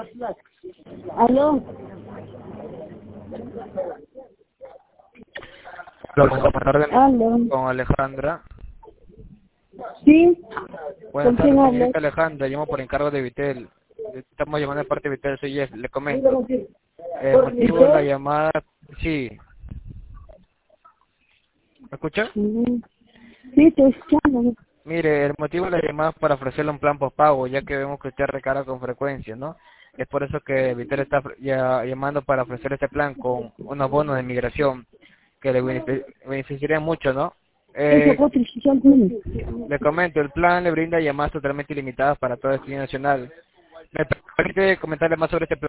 ¿Aló? Buenas tardes, ¿Aló? con Alejandra. ¿Sí? Buenas ¿Con quién tardes, hablo? señorita Alejandra. Llamo por encargo de Vitel. Estamos llamando de parte de Vitel, soy Jeff. Le comento. El motivo de la ¿Usted? llamada... Sí. ¿Me escucha? Ujú. Sí, estoy escuchando. Mire, el motivo de la llamada es para ofrecerle un plan postpago, ya que vemos que usted recarga con frecuencia, ¿no? Es por eso que Vitel está llamando para ofrecer este plan con unos bonos de migración que le beneficiarían mucho, ¿no? Esa Eh, otra social tiene. Le comento, el plan le brinda llamadas totalmente ilimitadas para todo el destino nacional. ¿Me permite comentarle más sobre este plan?